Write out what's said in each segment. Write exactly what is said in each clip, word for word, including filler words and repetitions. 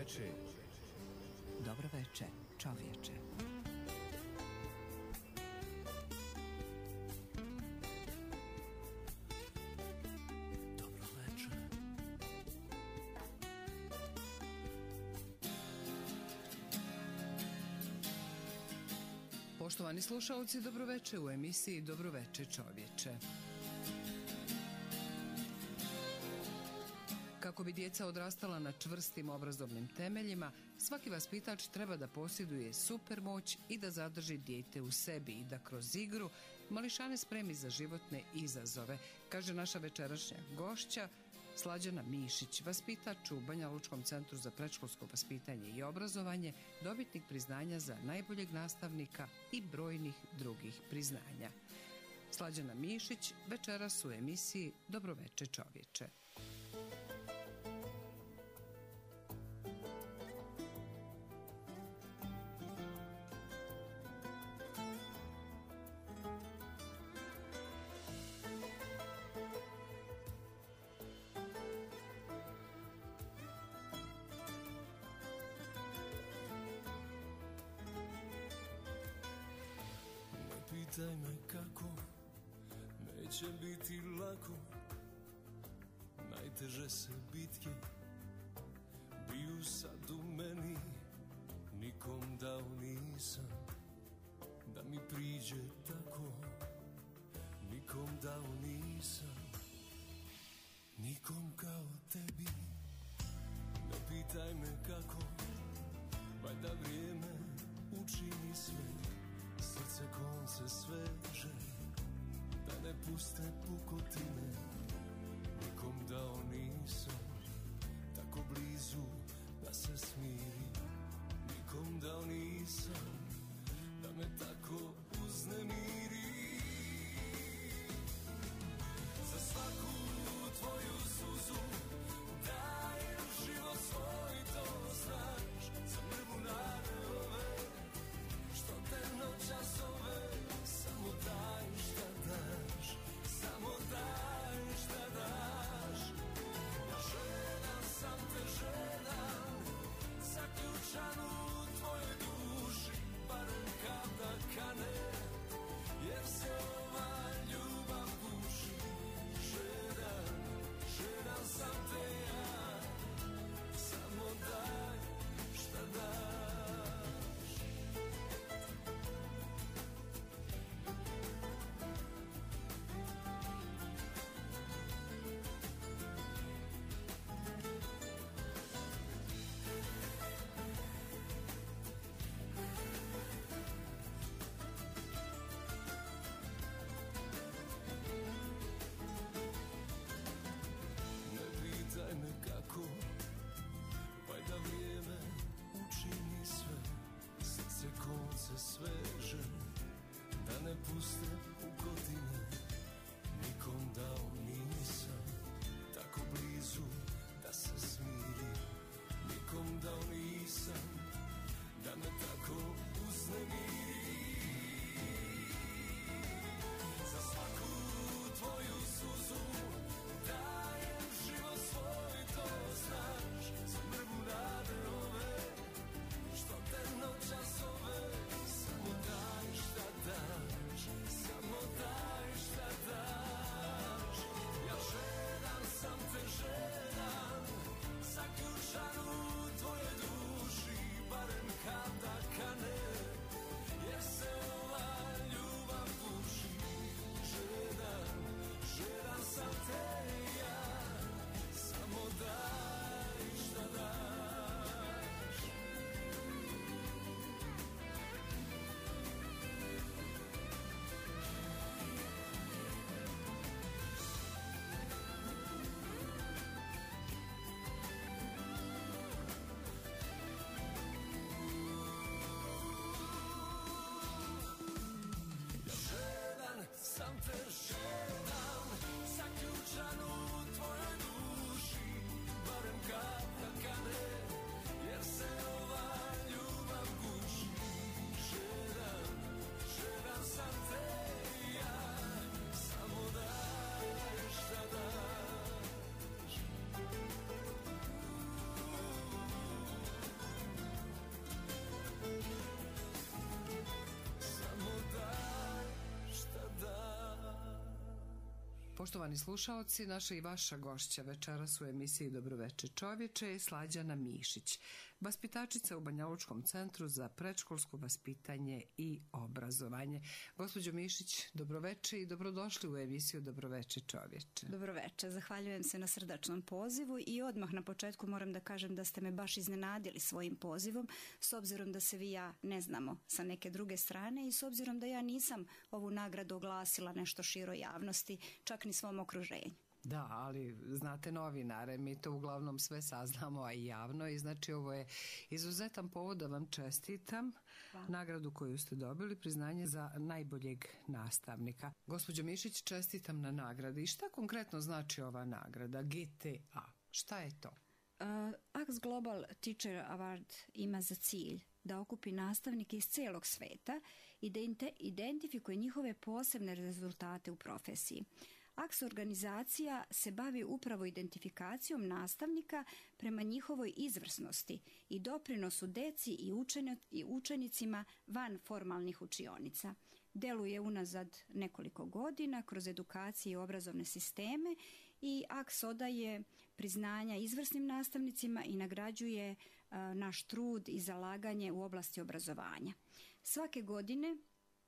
veče. Dobro veče, čovječe. Poštovani slušalci, dobroveče u emisiji Dobroveče čovječe. Kako bi djeca odrastala na čvrstim obrazovnim temeljima, svaki vaspitač treba da posjeduje supermoć i da zadrži dijete u sebi i da kroz igru mališane spremi za životne izazove, kaže naša večerašnja gošća Slađana Mišić, vaspitač u Banjalučkom centru za predškolsko vaspitanje i obrazovanje, dobitnik priznanja za najboljeg nastavnika i brojnih drugih priznanja. Slađana Mišić večeras u emisiji Dobroveče čovječe. Pitaj me kako, neće biti lako, najteže se bitke biju sad u meni, nikom dao nisam da mi priđe tako, nikom dao nisam, nikom kao tebi. Ne pitaj me kako, valjda vrijeme učini sve, srce konce sveže, da ne puste pukotine, nikom dao nisam, tako blizu da se smiri, nikom dao nisam, da me tako uznemiri. Za svaku tvoju suzu dajem život svoj, to znaš, za mrvu nade ove, što te noćas zove, samo daj šta daš, samo daj šta daš. Ja žena sam te žena, Poštovani slušaoci, naša i vaša gošća večeras u emisiji Dobroveče čovječe je Slađana Mišić, vaspitačica u Banjalučkom centru za predškolsko vaspitanje i obrazovanje. Gospođo Mišić, dobroveče i dobrodošli u emisiju Dobroveče čovječe. Dobroveče, zahvaljujem se na srdačnom pozivu i odmah na početku moram da kažem da ste me baš iznenadili svojim pozivom, s obzirom da se vi i ja ne znamo sa neke druge strane i s obzirom da ja nisam ovu nagradu oglasila nešto široj javnosti, čak ni svom okruženju. Da, ali znate novinare, mi to uglavnom sve saznamo, a i javno, i znači ovo je izuzetan povod da vam čestitam Hvala. Nagradu koju ste dobili, priznanje za najboljeg nastavnika. Gospođo Mišić, čestitam na nagradi. I šta konkretno znači ova nagrada, G T A? Šta je to? Uh, A X Global Teacher Award ima za cilj da okupi nastavnike iz cijelog sveta i da identifikuje njihove posebne rezultate u profesiji. A K S organizacija se bavi upravo identifikacijom nastavnika prema njihovoj izvrsnosti i doprinosu deci i, učen, i učenicima van formalnih učionica. Deluje unazad nekoliko godina kroz edukacije i obrazovne sisteme i A K S odaje priznanja izvrsnim nastavnicima i nagrađuje a, naš trud i zalaganje u oblasti obrazovanja. Svake godine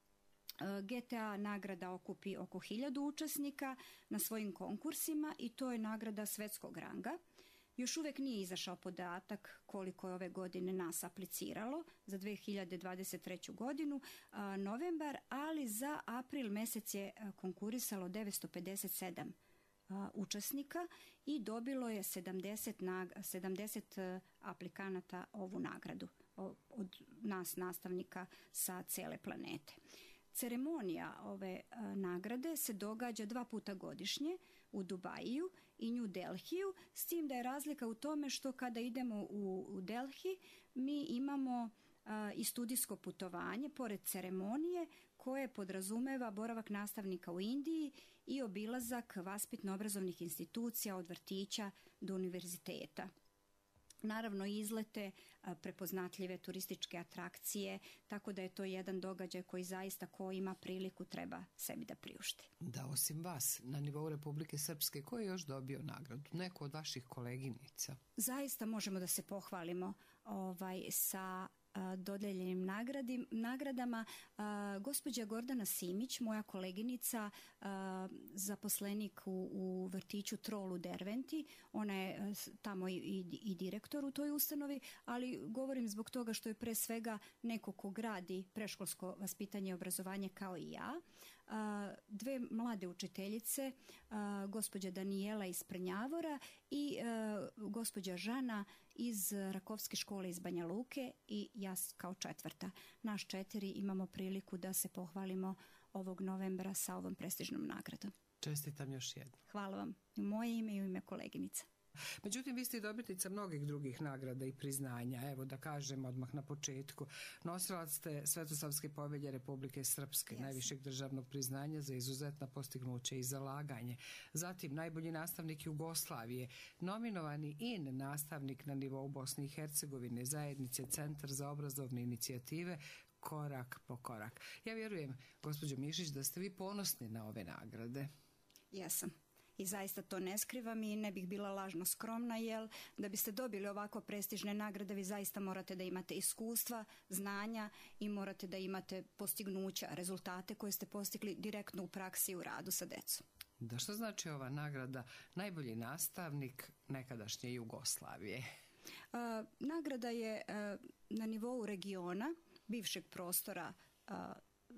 G T A nagrada okupi oko hiljadu učesnika na svojim konkursima i to je nagrada svetskog ranga. Još uvijek nije izašao podatak koliko je ove godine nas apliciralo za dve hiljade dvadeset treću godinu, a, novembar, ali za april mjesec je konkurisalo devetsto pedeset sedam a, učesnika i dobilo je sedamdeset, nag, sedamdeset aplikanata ovu nagradu od nas nastavnika sa cijele planete. Ceremonija ove a, nagrade se događa dva puta godišnje u Dubaju i New Delhiju, s tim da je razlika u tome što kada idemo u, u Delhi mi imamo a, i studijsko putovanje pored ceremonije koje podrazumeva boravak nastavnika u Indiji i obilazak vaspitno-obrazovnih institucija od vrtića do univerziteta. Naravno izlete, prepoznatljive turističke atrakcije, tako da je to jedan događaj koji zaista ko ima priliku treba sebi da priušti. Da, osim vas, na nivou Republike Srpske, ko je još dobio nagradu? Neko od vaših koleginica? Zaista možemo da se pohvalimo ovaj, sa dodeljenim nagradi, nagradama. A, gospođa Gordana Simić, moja koleginica, a, zaposlenik u, u vrtiću Trol u Derventi, ona je a, tamo i, i, i direktor u toj ustanovi, ali govorim zbog toga što je pre svega neko ko gradi preškolsko vaspitanje i obrazovanje kao i ja. A, dve mlade učiteljice, a, gospođa Danijela iz Prnjavora i a, gospođa Žana iz Rakovske škole iz Banja Luke i ja kao četvrta. Naš četiri imamo priliku da se pohvalimo ovog novembra sa ovom prestižnom nagradom. Čestitam još jednom. Hvala vam. U moje ime i u ime koleginica. Međutim, vi ste i dobitnica mnogih drugih nagrada i priznanja. Evo da kažem odmah na početku. Nosilac ste Svetosavske povelje Republike Srpske, yes. najvišeg državnog priznanja za izuzetna postignuća i zalaganje. Zatim, najbolji nastavnik Jugoslavije, nominovani in nastavnik na nivou Bosne i Hercegovine, zajednice Centar za obrazovne inicijative, korak po korak. Ja vjerujem, gospođo Mišić, da ste vi ponosni na ove nagrade. Jesam. I zaista to ne skrivam i ne bih bila lažno skromna, jer da biste dobili ovako prestižne nagrade vi zaista morate da imate iskustva, znanja i morate da imate postignuća, rezultate koje ste postigli direktno u praksi i u radu sa decom. Da, što znači ova nagrada najbolji nastavnik nekadašnje Jugoslavije? A, nagrada je a, na nivou regiona, bivšeg prostora a,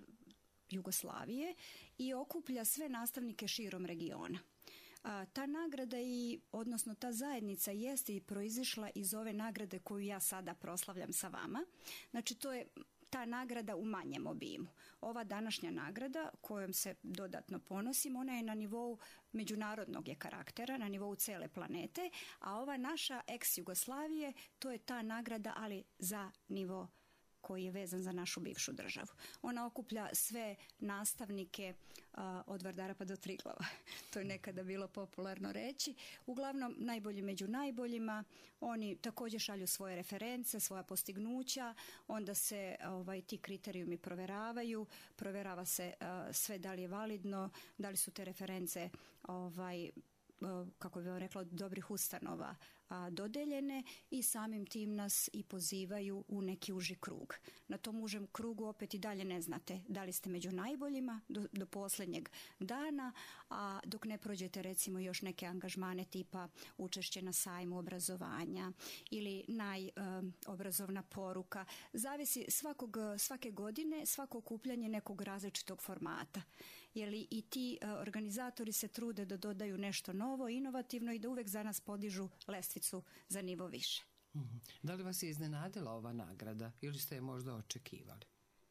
Jugoslavije i okuplja sve nastavnike širom regiona. A, ta nagrada i, odnosno ta zajednica jeste i proizišla iz ove nagrade koju ja sada proslavljam sa vama. Znači to je ta nagrada u manjem obimu. Ova današnja nagrada kojom se dodatno ponosim, ona je na nivou međunarodnog je karaktera, na nivou cele planete, a ova naša ex Jugoslavije, to je ta nagrada ali za nivo koji je vezan za našu bivšu državu. Ona okuplja sve nastavnike a, od Vardara pa do Triglava. To je nekada bilo popularno reći. Uglavnom, najbolji među najboljima. Oni također šalju svoje reference, svoja postignuća. Onda se ovaj, ti kriterijumi provjeravaju. Provjerava se a, sve da li je validno, da li su te reference ovaj, kako bih vam rekla, od dobrih ustanova a, dodeljene i samim tim nas i pozivaju u neki uži krug. Na tom užem krugu opet i dalje ne znate da li ste među najboljima do, do posljednjeg dana, a dok ne prođete recimo još neke angažmane tipa učešće na sajmu obrazovanja ili najobrazovna poruka. Zavisi svakog, svake godine svako okupljanje nekog različitog formata. Jer i ti uh, organizatori se trude da dodaju nešto novo, inovativno i da uvek za nas podižu lestvicu za nivo više. Mm-hmm. Da li vas je iznenadila ova nagrada ili ste je možda očekivali?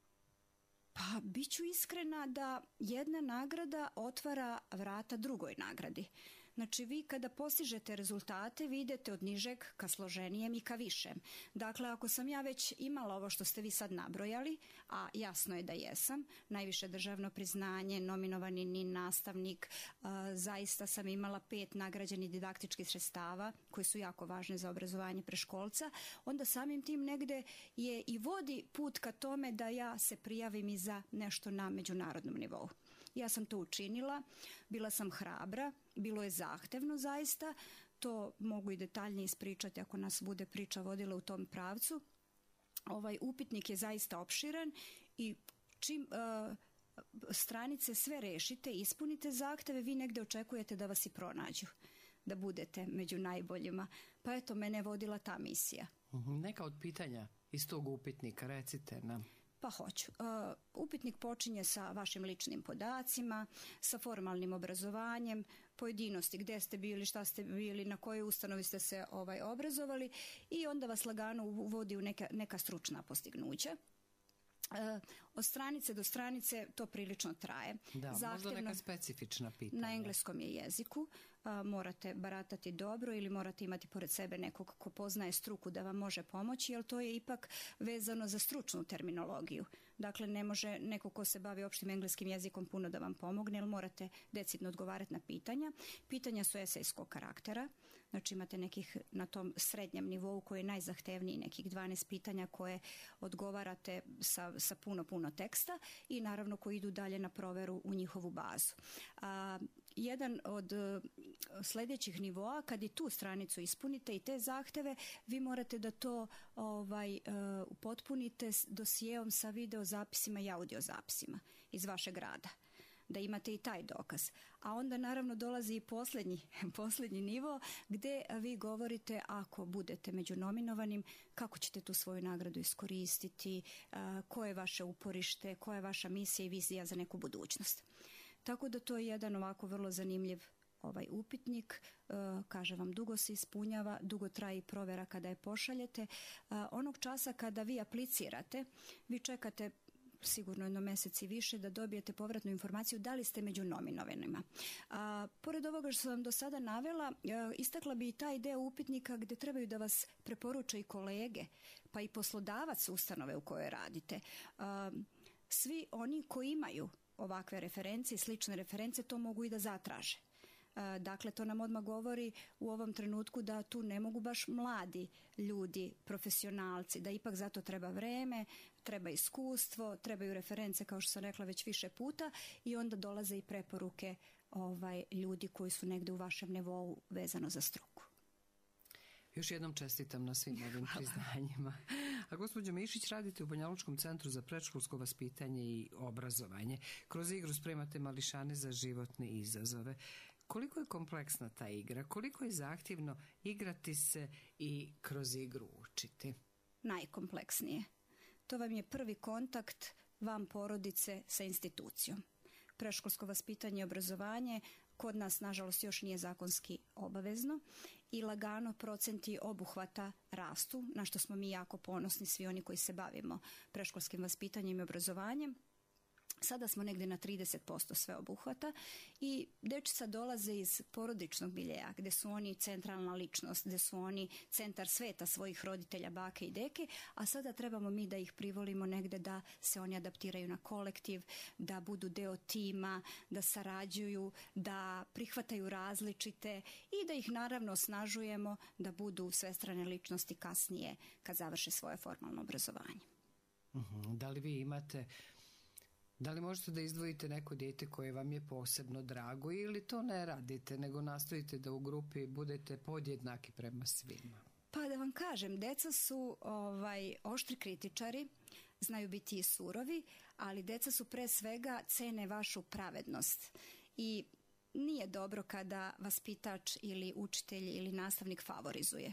Pa, bit ću iskrena da jedna nagrada otvara vrata drugoj nagradi. Znači, vi kada postižete rezultate, vi idete od nižeg ka složenijem i ka višem. Dakle, ako sam ja već imala ovo što ste vi sad nabrojali, a jasno je da jesam, najviše državno priznanje, nominovani ni nastavnik, a, zaista sam imala pet nagrađenih didaktičkih sredstava, koji su jako važne za obrazovanje preškolca, onda samim tim negde je i vodi put ka tome da ja se prijavim i za nešto na međunarodnom nivou. Ja sam to učinila, bila sam hrabra, bilo je zahtevno zaista, to mogu i detaljnije ispričati ako nas bude priča vodila u tom pravcu. Ovaj upitnik je zaista opširan i čim uh, stranice sve rešite, ispunite zahteve, vi negde očekujete da vas i pronađu, da budete među najboljima. Pa eto, mene je vodila ta misija. Neka od pitanja iz tog upitnika, recite nam. Pa hoću. Uh, upitnik počinje sa vašim ličnim podacima, sa formalnim obrazovanjem, pojedinosti gdje ste bili, šta ste bili, na kojoj ustanovi ste se ovaj, obrazovali i onda vas lagano uvodi u neka, neka stručna postignuća. Uh, od stranice do stranice to prilično traje. Da, možda neka specifična pitanja. Na engleskom je jeziku. Uh, morate baratati dobro ili morate imati pored sebe nekog ko poznaje struku da vam može pomoći, jer to je ipak vezano za stručnu terminologiju. Dakle, ne može neko ko se bavi opštim engleskim jezikom puno da vam pomogne, jer morate decidno odgovarati na pitanja. Pitanja su esejskog karaktera, znači imate nekih na tom srednjem nivou koji je najzahtevniji, nekih dvanaest pitanja koje odgovarate sa, sa puno, puno teksta i naravno koji idu dalje na proveru u njihovu bazu. A, jedan od sljedećih nivoa, kad i tu stranicu ispunite i te zahteve, vi morate da to ovaj, uh, upotpunite s dosijeom sa video zapisima i audio zapisima iz vašeg rada. Da imate i taj dokaz. A onda naravno dolazi i posljednji, posljednji nivo gdje vi govorite ako budete među nominovanim, kako ćete tu svoju nagradu iskoristiti, uh, koje je vaše uporište, koja je vaša misija i vizija za neku budućnost. Tako da to je jedan ovako vrlo zanimljiv ovaj upitnik, uh, kaže vam, dugo se ispunjava, dugo traje i provjera kada je pošaljete. Uh, onog časa kada vi aplicirate, vi čekate sigurno jedno mjesec i više da dobijete povratnu informaciju da li ste među nominovanima. A, pored ovoga što sam vam do sada navela, a, istakla bi i taj deo upitnika gdje trebaju da vas preporuče i kolege, pa i poslodavac ustanove u kojoj radite. A, svi oni koji imaju ovakve referencije, slične reference, to mogu i da zatraže. Dakle, to nam odmah govori u ovom trenutku da tu ne mogu baš mladi ljudi, profesionalci, da ipak zato treba vreme, treba iskustvo, trebaju reference, kao što sam rekla već više puta, i onda dolaze i preporuke ovaj, ljudi koji su negde u vašem nivou vezano za struku. Još jednom čestitam na svim ovim priznanjima. A gospođo Mišić, radite u Banjalučkom centru za predškolsko vaspitanje i obrazovanje. Kroz igru spremate mališane za životne izazove. Koliko je kompleksna ta igra? Koliko je zahtjevno igrati se i kroz igru učiti? Najkompleksnije. To vam je prvi kontakt vam porodice sa institucijom. Predškolsko vaspitanje i obrazovanje kod nas, nažalost, još nije zakonski obavezno i lagano procenti obuhvata rastu, na što smo mi jako ponosni, svi oni koji se bavimo predškolskim vaspitanjem i obrazovanjem. Sada smo negdje na trideset posto sveobuhvata i dječica dolaze iz porodičnog miljeja gdje su oni centralna ličnost, gdje su oni centar sveta svojih roditelja, bake i deke, a sada trebamo mi da ih privolimo negdje da se oni adaptiraju na kolektiv, da budu deo tima, da sarađuju, da prihvataju različite i da ih naravno osnažujemo da budu svestrane ličnosti kasnije kad završe svoje formalno obrazovanje. Uh-huh. Da li vi imate... Da li možete da izdvojite neko dijete koje vam je posebno drago ili to ne radite, nego nastojite da u grupi budete podjednaki prema svima? Pa da vam kažem, deca su ovaj, oštri kritičari, znaju biti i surovi, ali deca su pre svega cene vašu pravednost i nije dobro kada vaspitač ili učitelj ili nastavnik favorizuje.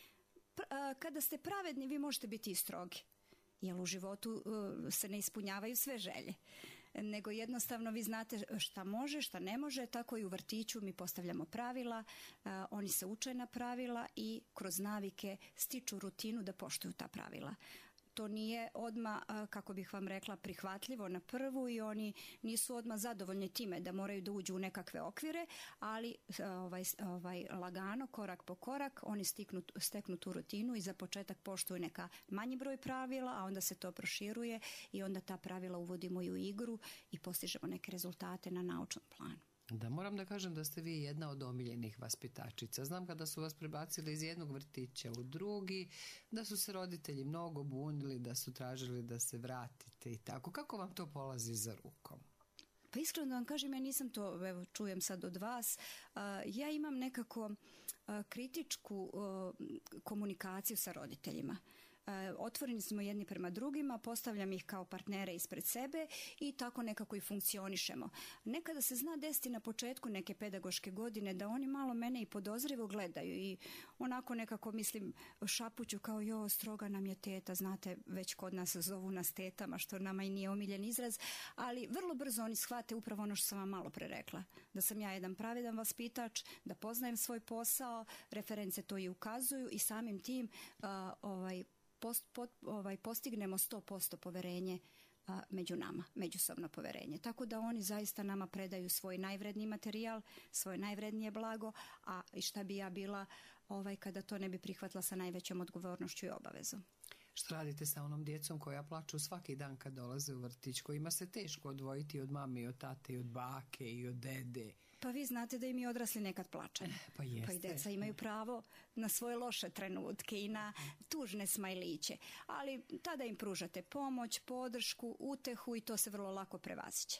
Kada ste pravedni, vi možete biti i strogi. Jer u životu uh, se ne ispunjavaju sve želje. Nego jednostavno vi znate šta može, šta ne može, tako i u vrtiću mi postavljamo pravila, uh, oni se uče na pravila i kroz navike stiču rutinu da poštuju ta pravila. To nije odmah, kako bih vam rekla, prihvatljivo na prvu i oni nisu odmah zadovoljni time da moraju da uđu u nekakve okvire, ali ovaj, ovaj, lagano, korak po korak, oni stiknu, steknu tu rutinu i za početak poštuju neka manji broj pravila, a onda se to proširuje i onda ta pravila uvodimo i u igru i postižemo neke rezultate na naučnom planu. Da, moram da kažem da ste vi jedna od omiljenih vaspitačica. Znam kada su vas prebacili iz jednog vrtića u drugi, da su se roditelji mnogo bunili, da su tražili da se vratite i tako. Kako vam to polazi za rukom? Pa iskreno da vam kažem, ja nisam to, evo, čujem sad od vas. Uh, ja imam nekako uh, kritičku uh, komunikaciju sa roditeljima. Otvoreni smo jedni prema drugima, postavljam ih kao partnere ispred sebe i tako nekako i funkcionišemo. Nekada se zna desiti na početku neke pedagoške godine da oni malo mene i podozrivo gledaju i onako nekako mislim šapuću kao jo, stroga nam je teta, znate već kod nas zovu nas tetama što nama i nije omiljen izraz, ali vrlo brzo oni shvate upravo ono što sam vam malo pre rekla, da sam ja jedan pravedan vaspitač, da poznajem svoj posao, reference to i ukazuju i samim tim uh, ovaj Post, pot, ovaj, postignemo sto posto poverenje a, među nama, međusobno poverenje. Tako da oni zaista nama predaju svoj najvredniji materijal, svoje najvrednije blago, a i šta bi ja bila ovaj, kada to ne bi prihvatila sa najvećom odgovornošću i obavezom. Što radite sa onom djecom koja plaču svaki dan kad dolaze u vrtić, kojima se teško odvojiti od mame i od tate i od bake i od dede? Pa vi znate da i mi odrasli nekad plačemo. Pa jeste. Pa i deca imaju pravo na svoje loše trenutke i na tužne smajliće. Ali tada im pružate pomoć, podršku, utehu i to se vrlo lako prevaziće.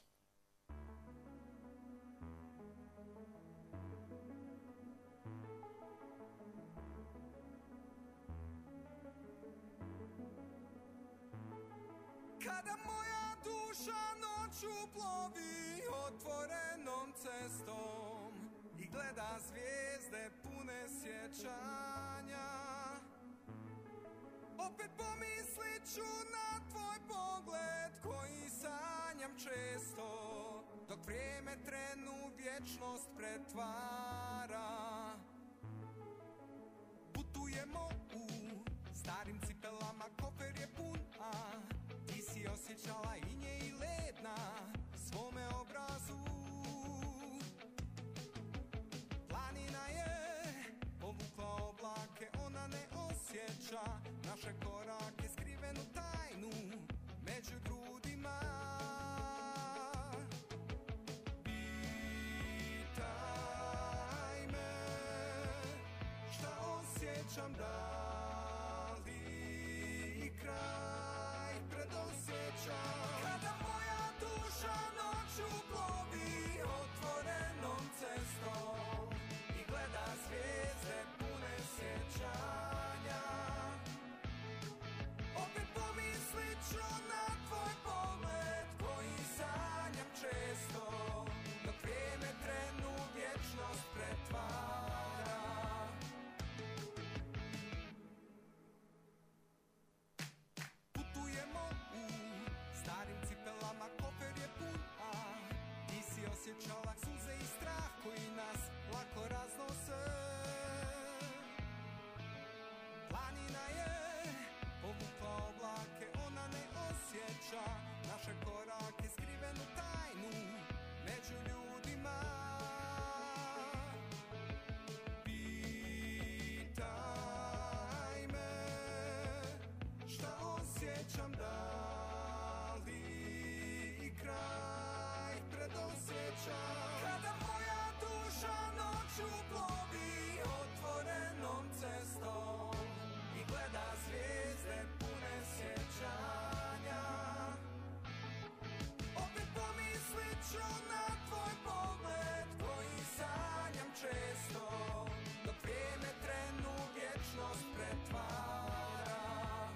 Kada moja duša noću plovi otvorenom cestom i gleda zvijezde pune sjećanja, opet pomislit ću na tvoj pogled koji sanjam često, dok vrijeme trenu vječnost pretvara. Putujemo u starim cipelama, kofer je pun, a ti si osjećala i nje i led na svome obrazu. Planina je povukla oblake, ona ne osjeća naše korake, skrivenu tajnu među grudima. Pitaj me šta osjećam, da li kraj predosjećam. Kada moja duša noću plovi otvorenom cestom i gleda zvijezde pune sjećanja, opet pomislit ću na tvoj pogled koji sanjam često, dok vrijeme trenu vječnost pretvara. Putujemo u starim cipelama, kofer je pun, a ti si osjećala suze i strah koji nas lako raznose. Planina je povukla oblake, ona ne osjeća naše korake, skrivene sakrivenu tajnu među ljudima. Pitaj me šta osjećam, da li i kraj predosjećam. Kada moja duša noću plovi otvorenom cestom i gleda zvijezde pune sjećanja, opet pomislit ću na tvoj pogled koji sanjam često, dok vrijeme trenu vječnost pretvara.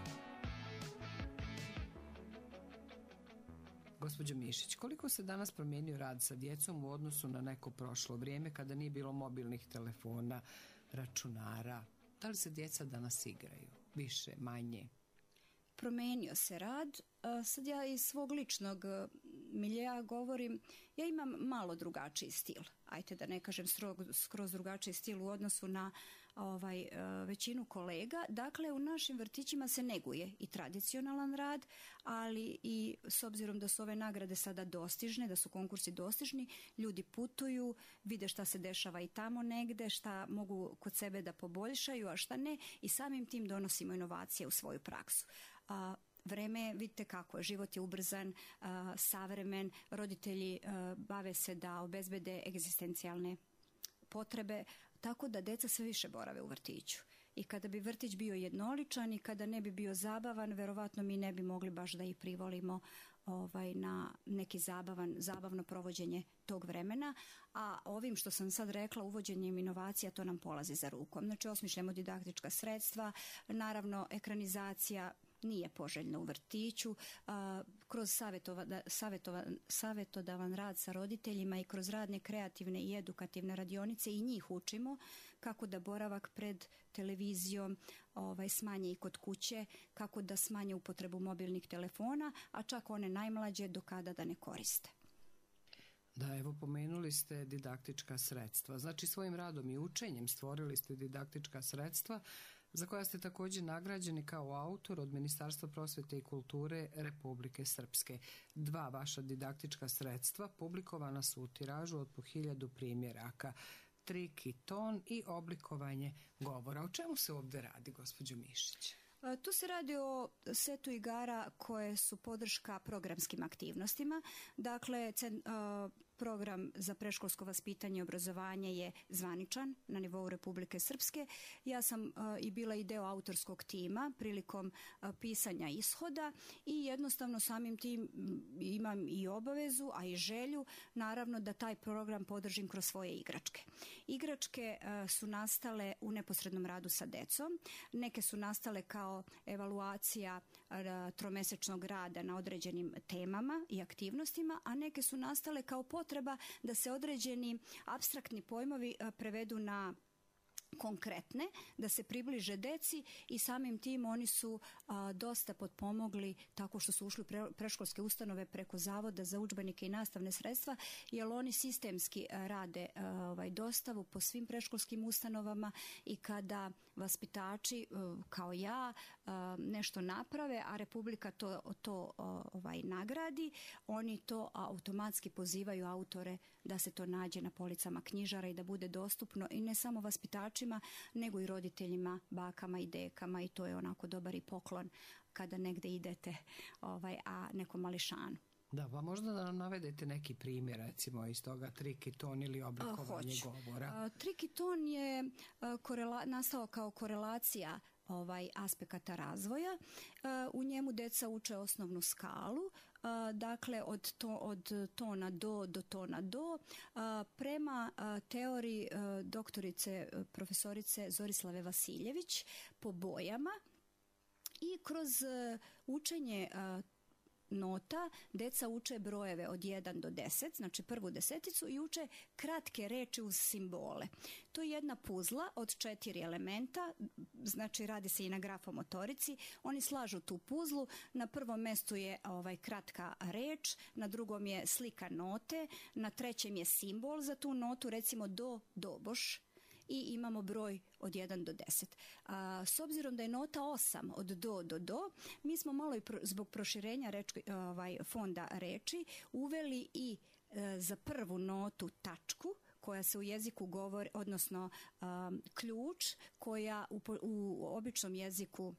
Gospođo Mišić, koliko se danas promijenio rad sa djecom u odnosu na neko prošlo vrijeme kada nije bilo mobilnih telefona, računara? Da li se djeca danas igraju? Više, manje? Promenio se rad. Sad ja iz svog ličnog miljeja govorim, ja imam malo drugačiji stil. Ajde da ne kažem skroz drugačiji stil u odnosu na ovaj, većinu kolega. Dakle, u našim vrtićima se neguje i tradicionalan rad, ali i s obzirom da su ove nagrade sada dostižne, da su konkursi dostižni, ljudi putuju, vide šta se dešava i tamo negde, šta mogu kod sebe da poboljšaju, a šta ne, i samim tim donosimo inovacije u svoju praksu. A, Vreme, vidite kako je, život je ubrzan, uh, savremen, roditelji uh, bave se da obezbede egzistencijalne potrebe, tako da deca sve više borave u vrtiću. I kada bi vrtić bio jednoličan i kada ne bi bio zabavan, verovatno mi ne bi mogli baš da ih privolimo ovaj, na neki zabavan, zabavno provođenje tog vremena, a ovim što sam sad rekla, uvođenjem inovacija, to nam polazi za rukom. Znači, osmišljamo didaktička sredstva, naravno ekranizacija nije poželjna u vrtiću, a, kroz savjetova, savjetova, savjetodavan rad sa roditeljima i kroz radne kreativne i edukativne radionice i njih učimo kako da boravak pred televizijom ovaj, smanje i kod kuće, kako da smanje upotrebu mobilnih telefona, a čak one najmlađe do kada da ne koriste. Da, evo pomenuli ste didaktička sredstva. Znači svojim radom i učenjem stvorili ste didaktička sredstva za koja ste također nagrađeni kao autor od Ministarstva prosvjete i kulture Republike Srpske. Dva vaša didaktička sredstva publikovana su u tiražu od po hiljadu primjeraka. Trik i ton i oblikovanje govora. O čemu se ovdje radi, gospođo Mišić? Tu se radi o setu igara koje su podrška programskim aktivnostima. Dakle, cen, program za predškolsko vaspitanje i obrazovanje je zvaničan na nivou Republike Srpske. Ja sam uh, i bila i deo autorskog tima prilikom uh, pisanja ishoda i jednostavno samim tim imam i obavezu, a i želju naravno da taj program podržim kroz svoje igračke. Igračke uh, su nastale u neposrednom radu sa decom. Neke su nastale kao evaluacija uh, tromesečnog rada na određenim temama i aktivnostima, a neke su nastale kao potreba da se određeni apstraktni pojmovi prevedu na konkretne, da se približe deci i samim tim oni su a, dosta potpomogli tako što su ušli u pre, predškolske ustanove preko Zavoda za udžbenike i nastavne sredstva, jer oni sistemski a, rade a, ovaj, dostavu po svim predškolskim ustanovama i kada vaspitači a, kao ja a, nešto naprave, a Republika to, to a, ovaj, nagradi, oni to automatski pozivaju autore da se to nađe na policama knjižara i da bude dostupno i ne samo vaspitačima, nego i roditeljima, bakama i dekama, i to je onako dobar i poklon kada negde idete, ovaj, a nekom mališanu. Da, pa možda da nam navedete neki primjer, recimo iz toga trik i ton ili oblikovanje Hoću. govora. A, trik i ton je a, korela, nastao kao korelacija ovaj aspekata razvoja. U njemu deca uče osnovnu skalu, dakle od, to, od tona do do tona do, prema teoriji doktorice profesorice Zorislave Vasiljević po bojama, i kroz učenje nota deca uče brojeve od jedan do deset, znači prvu deseticu, i uče kratke reči uz simbole. To je jedna puzla od četiri elementa, znači radi se i na grafomotorici. Oni slažu tu puzlu, na prvom mjestu je ovaj kratka reč, na drugom je slika note, na trećem je simbol za tu notu, recimo do, doboš, i imamo broj od jedan do deset. A, s obzirom da je nota osam od do do do, mi smo malo i pro, zbog proširenja reči, ovaj, fonda reči uveli i e, za prvu notu tačku koja se u jeziku govori, odnosno um, ključ koja u, u običnom jeziku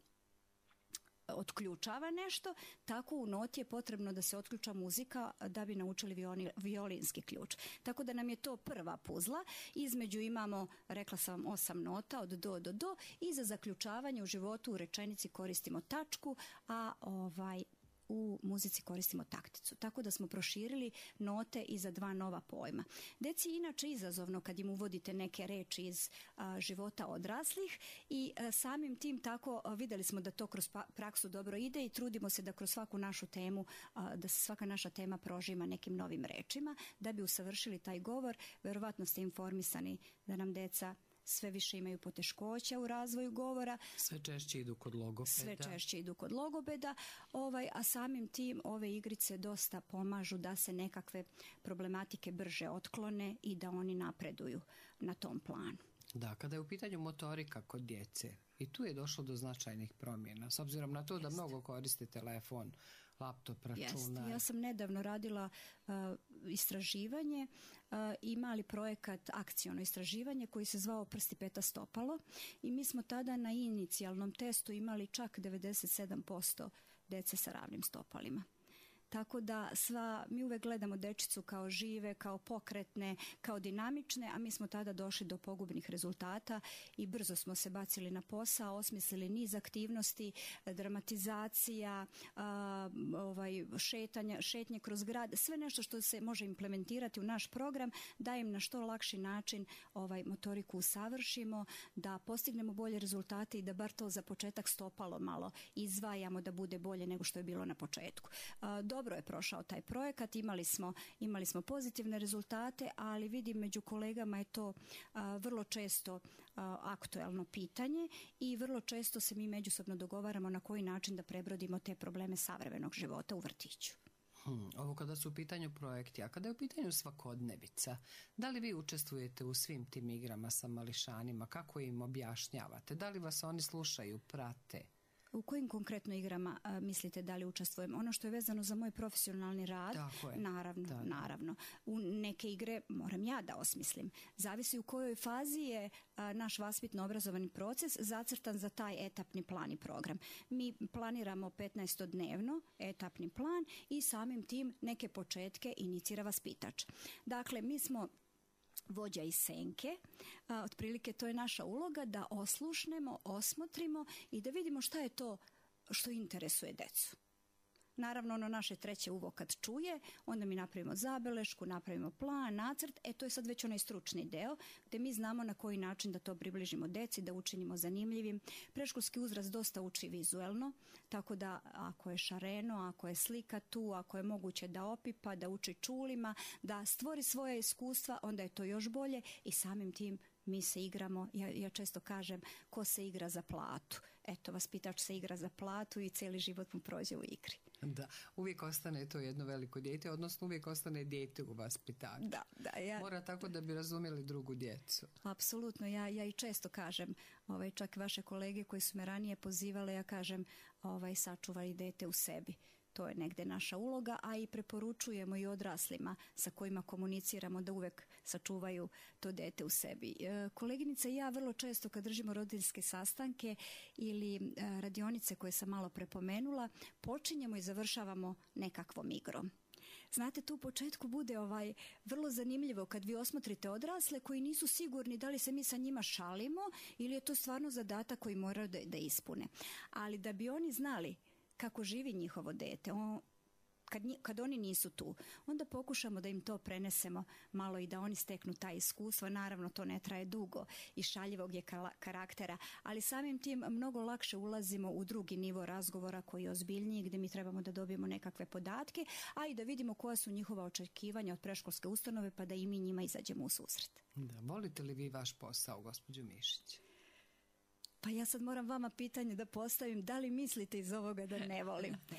otključava nešto, tako u noti je potrebno da se otključa muzika da bi naučili violi, violinski ključ. Tako da nam je to prva puzla. Između imamo, rekla sam vam, osam nota od do do do i za zaključavanje u životu u rečenici koristimo tačku, a ovaj u muzici koristimo takticu. Tako da smo proširili note i za dva nova pojma. Deci je inače izazovno kad im uvodite neke reči iz a, života odraslih i a, samim tim tako a, vidjeli smo da to kroz pa, praksu dobro ide i trudimo se da kroz svaku našu temu, a, da se svaka naša tema prožima nekim novim rečima da bi usavršili taj govor. Verovatno ste informisani da nam deca sve više imaju poteškoća u razvoju govora. Sve češće idu kod logopeda. Sve češće idu kod logopeda, ovaj, a samim tim ove igrice dosta pomažu da se nekakve problematike brže otklone i da oni napreduju na tom planu. Da, kada je u pitanju motorika kod djece, i tu je došlo do značajnih promjena, s obzirom na to Jest. da mnogo koriste telefon, laptop, računar. Jest. Ja sam nedavno radila uh, istraživanje, uh, i mali projekat, akciono istraživanje koji se zvao Prsti, peta, stopalo i mi smo tada na inicijalnom testu imali čak devedeset sedam posto dece sa ravnim stopalima. Tako da sva, mi uvek gledamo dečicu kao žive, kao pokretne, kao dinamične, a mi smo tada došli do pogubnih rezultata i brzo smo se bacili na posao, osmislili niz aktivnosti, dramatizacija, a, ovaj, šetanja, šetnje kroz grad, sve nešto što se može implementirati u naš program, da im na što lakši način ovaj, motoriku usavršimo, da postignemo bolje rezultate i da bar to za početak stopalo malo izdvajamo da bude bolje nego što je bilo na početku. A, Dobro je prošao taj projekat, imali smo, imali smo pozitivne rezultate, ali vidim među kolegama je to a, vrlo često a, aktuelno pitanje i vrlo često se mi međusobno dogovaramo na koji način da prebrodimo te probleme savremenog života u vrtiću. Hmm, ovo kada su u pitanju projekti, a kada je u pitanju svakodnevica, da li vi učestvujete u svim tim igrama sa mališanima, kako im objašnjavate, da li vas oni slušaju, prate? U kojim konkretno igrama a, mislite da li učestvujem? Ono što je vezano za moj profesionalni rad, naravno, da. naravno. U neke igre moram ja da osmislim. Zavisi u kojoj fazi je a, naš vaspitno-obrazovani proces zacrtan za taj etapni plan i program. Mi planiramo petnaestodnevno etapni plan i samim tim neke početke inicira vaspitač. Dakle, mi smo vođa i senke, a, otprilike to je naša uloga da oslušnemo, osmotrimo i da vidimo šta je to što interesuje decu. Naravno, ono naše treće uvo kad čuje, onda mi napravimo zabelešku, napravimo plan, nacrt, e to je sad već onaj stručni deo, gde mi znamo na koji način da to približimo deci, da učinimo zanimljivim. Predškolski uzrast dosta uči vizuelno, tako da ako je šareno, ako je slika tu, ako je moguće da opipa, da uči čulima, da stvori svoje iskustva, onda je to još bolje i samim tim mi se igramo, ja, ja često kažem, ko se igra za platu. Eto, vaspitač se igra za platu i cijeli život mu prođe u igri. Da, uvijek ostane to jedno veliko dijete, odnosno uvijek ostane dijete u vaspitaču. Da, da. Ja, Mora tako da bi razumjeli drugu djecu. Apsolutno, ja, ja i često kažem, ovaj, čak vaše kolege koji su me ranije pozivale, ja kažem, ovaj, sačuvali dijete u sebi. To je negde naša uloga, a i preporučujemo i odraslima sa kojima komuniciramo da uvek sačuvaju to dete u sebi. E, koleginica i ja vrlo često kad držimo roditeljske sastanke ili e, radionice koje sam malo prepomenula, počinjemo i završavamo nekakvom igrom. Znate, tu u početku bude ovaj vrlo zanimljivo kad vi osmotrite odrasle koji nisu sigurni da li se mi sa njima šalimo ili je to stvarno zadatak koji moraju da, da ispune. Ali da bi oni znali kako živi njihovo dete, on, kad, kad oni nisu tu, onda pokušamo da im to prenesemo malo i da oni steknu taj iskustvo. Naravno, to ne traje dugo i šaljivog je karaktera, ali samim tim mnogo lakše ulazimo u drugi nivo razgovora koji je ozbiljniji, gdje mi trebamo da dobijemo nekakve podatke, a i da vidimo koja su njihova očekivanja od predškolske ustanove, pa da i mi njima izađemo u susret. Da, volite li vi vaš posao, gospođo Mišić? Pa ja sad moram vama pitanje da postavim, da li mislite iz ovoga da ne volim?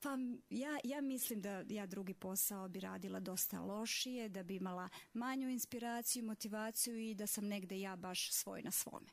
Pa ja, ja mislim da ja drugi posao bi radila dosta lošije, da bi imala manju inspiraciju, motivaciju i da sam negde ja baš svoj na svome.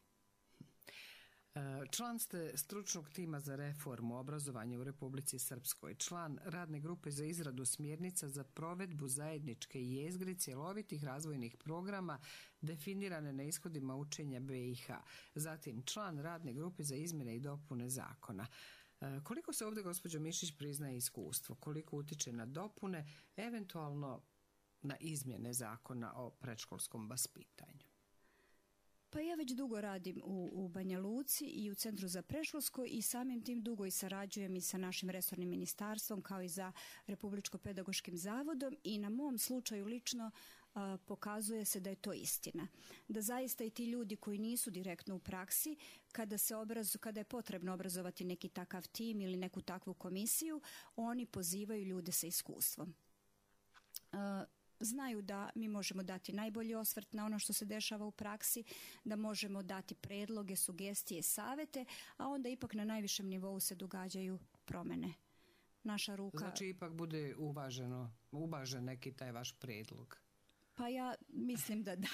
Član ste stručnog tima za reformu obrazovanja u Republici Srpskoj, član radne grupe za izradu smjernica za provedbu zajedničke jezgre cjelovitih razvojnih programa definirane na ishodima učenja B i H, zatim član radne grupe za izmjene i dopune zakona. Koliko se ovdje, gospođo Mišić, priznaje iskustvo? Koliko utiče na dopune, eventualno na izmjene zakona o predškolskom vaspitanju? Pa ja već dugo radim u, u Banja Luci i u Centru za predškolsko i samim tim dugo i sarađujem i sa našim resornim ministarstvom kao i za Republičko-pedagoškim zavodom i na mom slučaju lično a, pokazuje se da je to istina. Da zaista i ti ljudi koji nisu direktno u praksi, kada, se obrazu, kada je potrebno obrazovati neki takav tim ili neku takvu komisiju, oni pozivaju ljude sa iskustvom. A, Znaju da mi možemo dati najbolji osvrt na ono što se dešava u praksi, da možemo dati predloge, sugestije, savete, a onda ipak na najvišem nivou se događaju promjene. Naša ruka... Znači ipak bude uvaženo, uvažen neki taj vaš predlog. Pa ja mislim da da.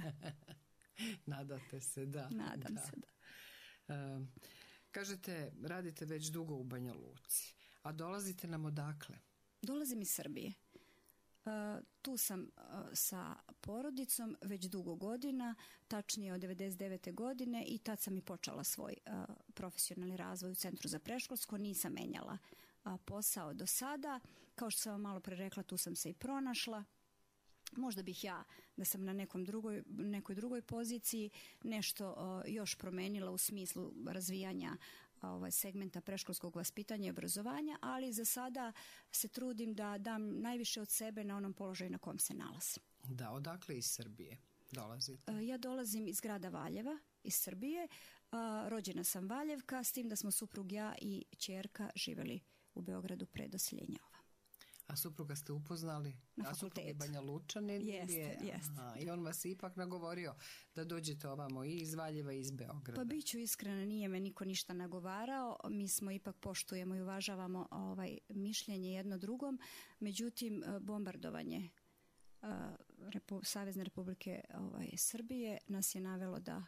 Nadate se, da. Nadam da. se, da. Uh, kažete, radite već dugo u Banja Luci, a dolazite nam odakle? Dolazim iz Srbije. Uh, tu sam uh, sa porodicom već dugo godina, tačnije od devedeset devete godine i tad sam i počela svoj uh, profesionalni razvoj u Centru za predškolsko. Nisam menjala uh, posao do sada. Kao što sam vam malo pre rekla, tu sam se i pronašla. Možda bih ja, da sam na nekom drugoj, nekoj drugoj poziciji, nešto uh, još promenila u smislu razvijanja ovaj segmenta predškolskog vaspitanja i obrazovanja, ali za sada se trudim da dam najviše od sebe na onom položaju na kom se nalazim. Da, odakle iz Srbije dolazite? Ja dolazim iz grada Valjeva, iz Srbije. Rođena sam Valjevka, s tim da smo suprug ja i ćerka živjeli u Beogradu pre doseljenja ova. A supruga ste upoznali? Na A suprug je Banja Lučanin? Jeste, jeste. I on vas ipak nagovorio da dođete ovamo i iz Valjeva i iz Beograda. Pa bit ću iskrena, nije me niko ništa nagovarao. Mi smo ipak poštujemo i uvažavamo ovaj mišljenje jedno drugom. Međutim, bombardovanje uh, Repu, Savezne Republike ovaj, Srbije nas je navelo da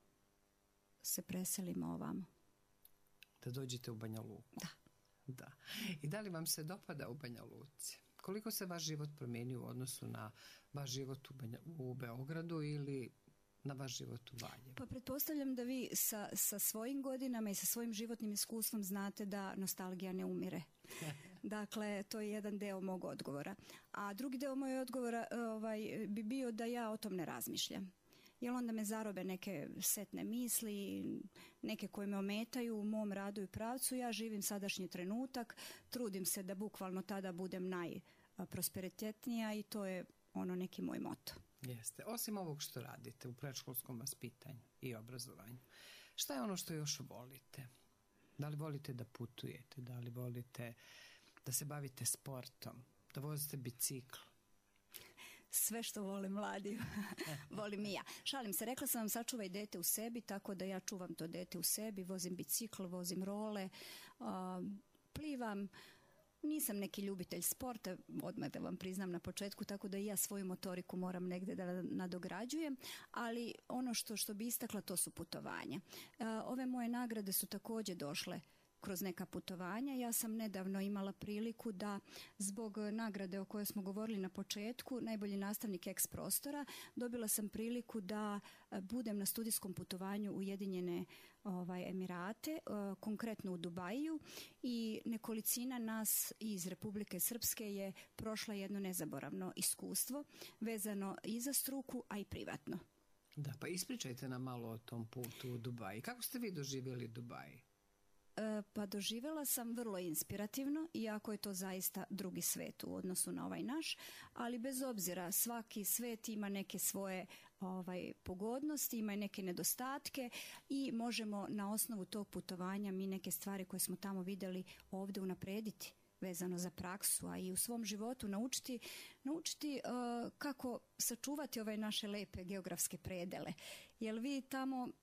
se preselimo ovamo. Da dođete u Banja Luku? Da. Da. I da li vam se dopada u Banja Luci? Koliko se vaš život promijenio u odnosu na vaš život u, Banja, u Beogradu ili na vaš život u Valjevu? Pa pretpostavljam da vi sa, sa svojim godinama i sa svojim životnim iskustvom znate da nostalgija ne umire. Dakle, to je jedan deo mog odgovora. A drugi deo mojeg odgovora ovaj, bi bio da ja o tom ne razmišljam. Jer onda me zarobe neke setne misli, neke koje me ometaju u mom radu i pravcu. Ja živim sadašnji trenutak, trudim se da bukvalno tada budem najprosperitetnija i to je ono neki moj moto. Jeste. Osim ovog što radite u predškolskom vaspitanju i obrazovanju, šta je ono što još volite? Da li volite da putujete? Da li volite da se bavite sportom? Da vozite bicikl? Sve što vole mladi, volim i ja. Šalim se, rekla sam vam sačuvaj dete u sebi, tako da ja čuvam to dete u sebi, vozim bicikl, vozim role, uh, plivam. Nisam neki ljubitelj sporta, odmah da vam priznam na početku, tako da i ja svoju motoriku moram negdje da nadograđujem, ali ono što, što bi istakla to su putovanja. Uh, ove moje nagrade su također došle kroz neka putovanja. Ja sam nedavno imala priliku da zbog nagrade o kojoj smo govorili na početku, najbolji nastavnik eks prostora, dobila sam priliku da budem na studijskom putovanju u Ujedinjene ovaj, Emirate, konkretno u Dubaju, i nekolicina nas iz Republike Srpske je prošla jedno nezaboravno iskustvo vezano i za struku, a i privatno. Da, pa ispričajte nam malo o tom putu u Dubaji. Kako ste vi doživjeli Dubaji? Pa doživjela sam vrlo inspirativno, iako je to zaista drugi svet u odnosu na ovaj naš, ali bez obzira, svaki svet ima neke svoje ovaj, pogodnosti, ima neke nedostatke i možemo na osnovu tog putovanja mi neke stvari koje smo tamo vidjeli ovdje unaprediti vezano za praksu, a i u svom životu naučiti, naučiti uh, kako sačuvati ove naše lepe geografske predele. Jer vi tamo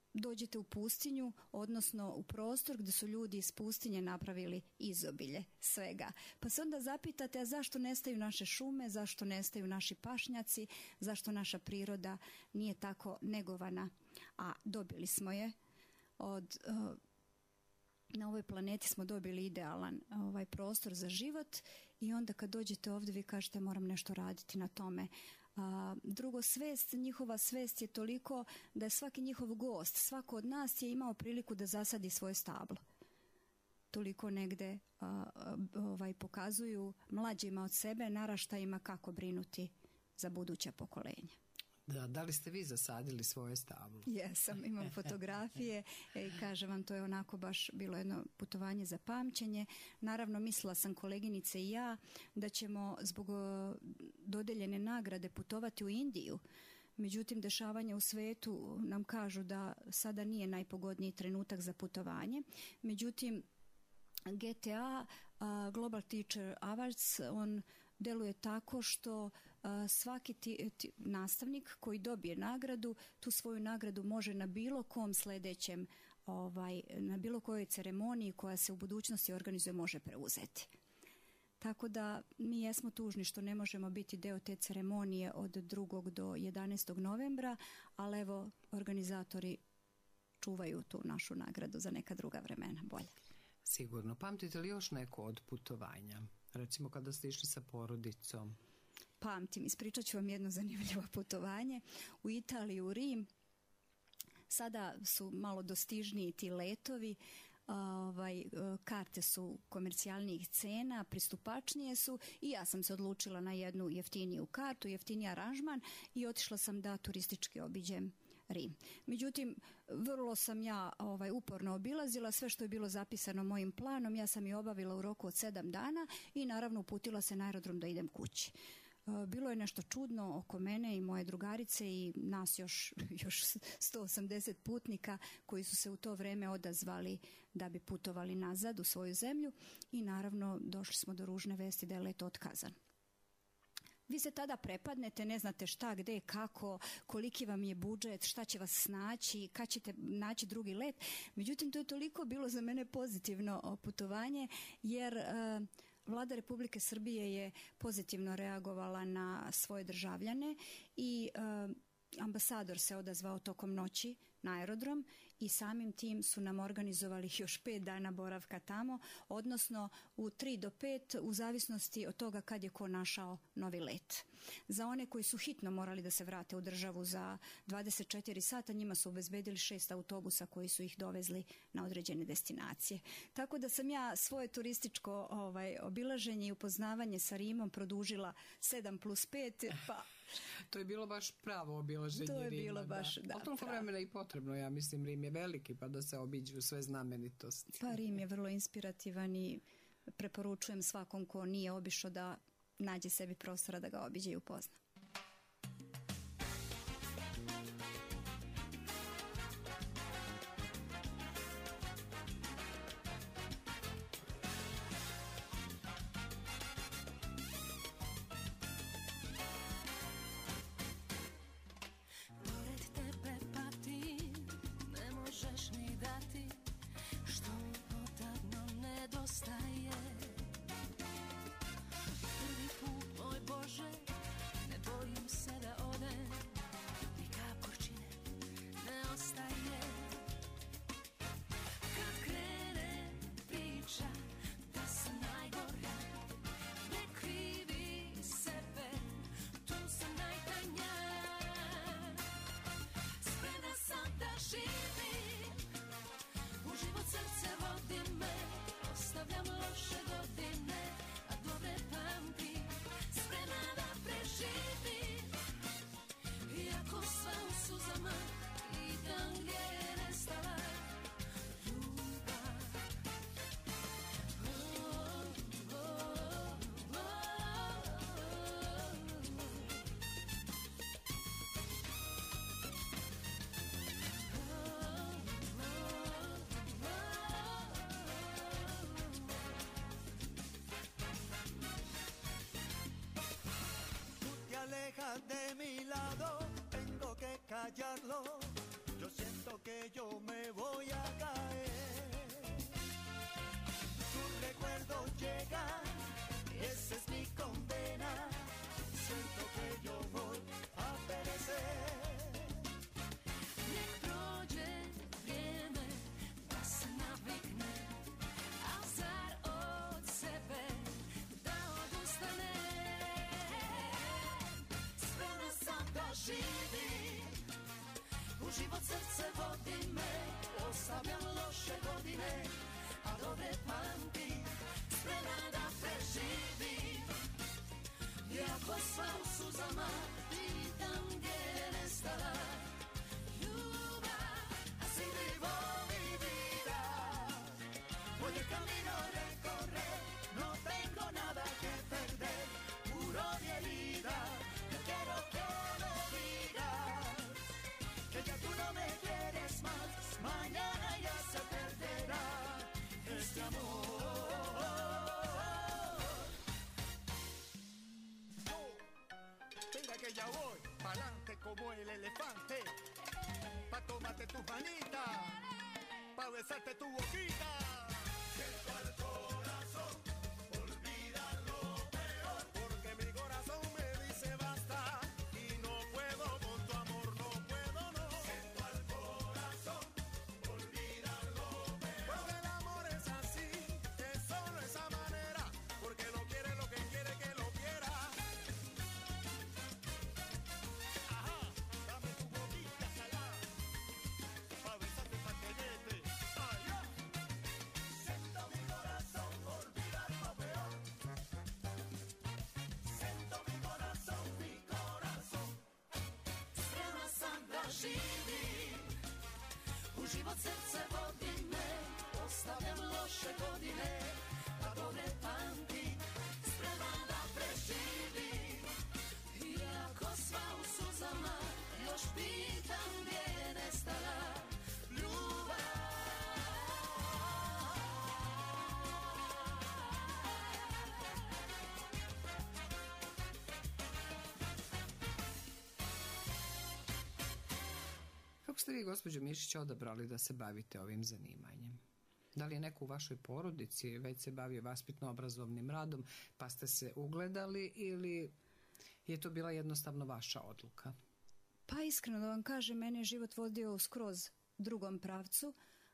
dođete u pustinju, odnosno u prostor gdje su ljudi iz pustinje napravili izobilje svega. Pa se onda zapitate, a zašto nestaju naše šume, zašto nestaju naši pašnjaci, zašto naša priroda nije tako negovana, a dobili smo je od... Uh, na ovoj planeti smo dobili idealan ovaj prostor za život i onda kad dođete ovdje vi kažete moram nešto raditi na tome. A, drugo, svest, njihova svest je toliko da je svaki njihov gost, svako od nas je imao priliku da zasadi svoje stablo. Toliko negde a, a, ovaj, pokazuju mlađima od sebe, naraštajima kako brinuti za buduća pokolenja. Da, da li ste vi zasadili svoje stablo? Jesam, imam fotografije i kažem vam, to je onako baš bilo jedno putovanje za pamćenje. Naravno, mislila sam koleginice i ja da ćemo zbog dodeljene nagrade putovati u Indiju. Međutim, dešavanja u svetu nam kažu da sada nije najpogodniji trenutak za putovanje. Međutim, G T A, Global Teacher Awards, on deluje tako što uh, svaki ti, ti, nastavnik koji dobije nagradu, tu svoju nagradu može na bilo kom sljedećem, ovaj, na bilo kojoj ceremoniji koja se u budućnosti organizuje može preuzeti. Tako da mi jesmo tužni što ne možemo biti deo te ceremonije od drugog do jedanaestog novembra, ali evo organizatori čuvaju tu našu nagradu za neka druga vremena bolje. Sigurno. Pamtite li još neko od putovanja? Recimo kada ste išli sa porodicom? Pamtim, ispričat ću vam jedno zanimljivo putovanje. U Italiju, u Rim, sada su malo dostižniji ti letovi, ovaj, karte su komercijalnijih cena, pristupačnije su i ja sam se odlučila na jednu jeftiniju kartu, jeftiniji aranžman i otišla sam da turistički obiđem Rim. Međutim, vrlo sam ja ovaj, uporno obilazila sve što je bilo zapisano mojim planom, ja sam je obavila u roku od sedam dana i naravno uputila se na aerodrom da idem kući. Bilo je nešto čudno oko mene i moje drugarice i nas još, još sto osamdeset putnika koji su se u to vreme odazvali da bi putovali nazad u svoju zemlju i naravno došli smo do ružne vesti da je let otkazan. Vi se tada prepadnete, ne znate šta, gde, kako, koliki vam je budžet, šta će vas snaći, kad ćete naći drugi let. Međutim, to je toliko bilo za mene pozitivno putovanje, jer uh, Vlada Republike Srbije je pozitivno reagovala na svoje državljane i uh, ambasador se odazvao tokom noći na aerodrom i samim tim su nam organizovali još pet dana boravka tamo, odnosno u tri do pet u zavisnosti od toga kad je ko našao novi let. Za one koji su hitno morali da se vrate u državu za dvadeset četiri sata, njima su obezbedili šest autobusa koji su ih dovezli na određene destinacije. Tako da sam ja svoje turističko ovaj, obilaženje i upoznavanje sa Rimom produžila sedam plus pet, pa... To je bilo baš pravo obilaženje Rima. To je bilo Rima, baš, da. da. Ali toliko vremena i potrebno, ja mislim, Rim je veliki, pa da se obiđu sve znamenitosti. Pa Rim je vrlo inspirativan i preporučujem svakom ko nije obišao da nađe sebi prostora da ga obiđe i upozna. Prvi put, moj Bože, ne como el elefante, pa' tomarte tus manitas, pa' besarte tu boquita. Siento al corazón, olvida lo peor, porque mi corazón me dice basta y no puedo con tu amor, no puedo, no. Siento al corazón, olvida lo peor, porque el amor es así, es solo esa manera, porque no quiere lo que quiere que lo quiera. Ajá, dame tu boquita salada, pa' besarte pa' tenerte. Ay, ya. Siento mi corazón, olvidar lo peor. Siento mi corazón, mi corazón. Spremna sam da živim, u život srce vodi me, ostavljam loše godine, a dobre pamtim, spremna da preživim. Iako sva u suzama, još pitam gdje je nestala ljubav. Kako ste vi, gospođo Mišić, odabrali da se bavite ovim zanimanjem? Da li je neko u vašoj porodici već se bavio vaspitno-obrazovnim radom, pa ste se ugledali, ili je to bila jednostavno vaša odluka? Pa iskreno da vam kažem, mene je život vodio u skroz drugom pravcu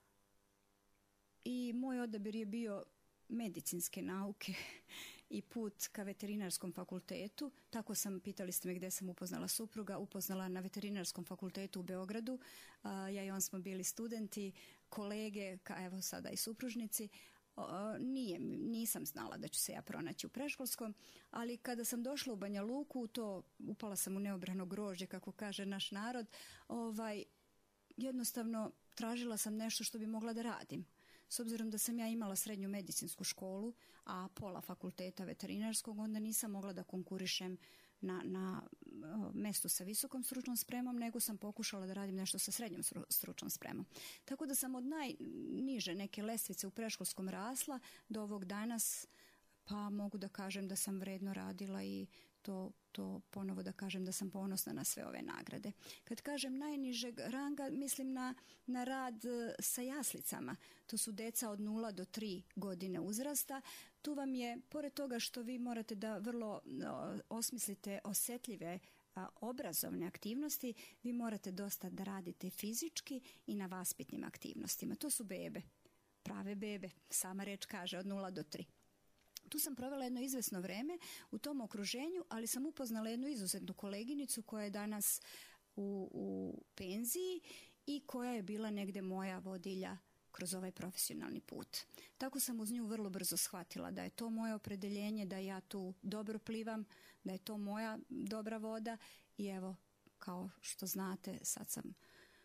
i moj odabir je bio medicinske nauke i put ka veterinarskom fakultetu. Tako sam, pitali ste me gdje sam upoznala supruga, upoznala na veterinarskom fakultetu u Beogradu. A, ja i on smo bili studenti, kolege, ka evo sada i supružnici. A, nije, nisam znala da ću se ja pronaći u predškolskom, ali kada sam došla u Banja Luku, to upala sam u neobrano grožđe, kako kaže naš narod, ovaj, jednostavno tražila sam nešto što bi mogla da radim. S obzirom da sam ja imala srednju medicinsku školu, a pola fakulteta veterinarskog, onda nisam mogla da konkurišem na, na mestu sa visokom stručnom spremom, nego sam pokušala da radim nešto sa srednjom stručnom spremom. Tako da sam od najniže neke lestvice u predškolskom rasla do ovog danas, pa mogu da kažem da sam vredno radila i to, to ponovo da kažem da sam ponosna na sve ove nagrade. Kad kažem najnižeg ranga, mislim na, na rad sa jaslicama. To su deca od nula do tri godine uzrasta. Tu vam je, pored toga što vi morate da vrlo o, osmislite osetljive a, obrazovne aktivnosti, vi morate dosta da radite fizički i na vaspitnim aktivnostima. To su bebe, prave bebe, sama reč kaže, od nula do tri. Tu sam provela jedno izvesno vreme u tom okruženju, ali sam upoznala jednu izuzetnu koleginicu koja je danas u, u penziji i koja je bila negde moja vodilja kroz ovaj profesionalni put. Tako sam uz nju vrlo brzo shvatila da je to moje opredeljenje, da ja tu dobro plivam, da je to moja dobra voda i evo, kao što znate, sad sam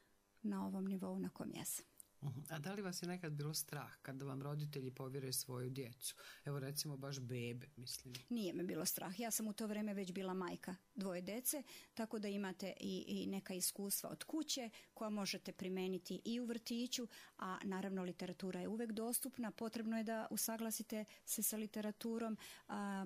na ovom nivou na kom jesam. Uh-huh. A da li vas je nekad bilo strah kada vam roditelji povjere svoju djecu? Evo recimo baš bebe, mislim. Nije me bilo strah. Ja sam u to vreme već bila majka dvoje dece, tako da imate i, i neka iskustva od kuće koja možete primeniti i u vrtiću, a naravno literatura je uvek dostupna. Potrebno je da usaglasite se sa literaturom. A,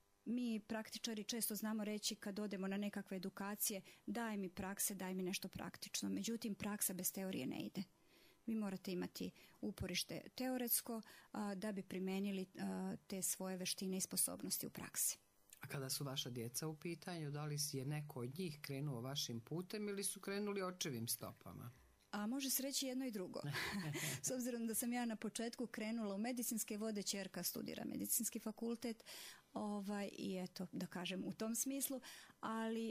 mi praktičari često znamo reći kad odemo na nekakve edukacije, daj mi prakse, daj mi nešto praktično. Međutim, praksa bez teorije ne ide. Vi morate imati uporište teoretsko a, da bi primenili a, te svoje veštine i sposobnosti u praksi. A kada su vaša djeca u pitanju, da li je neko od njih krenuo vašim putem ili su krenuli očevim stopama? A može se reći jedno i drugo. S obzirom da sam ja na početku krenula u medicinske vode, ćerka studira medicinski fakultet, ovaj, i eto, da kažem u tom smislu, ali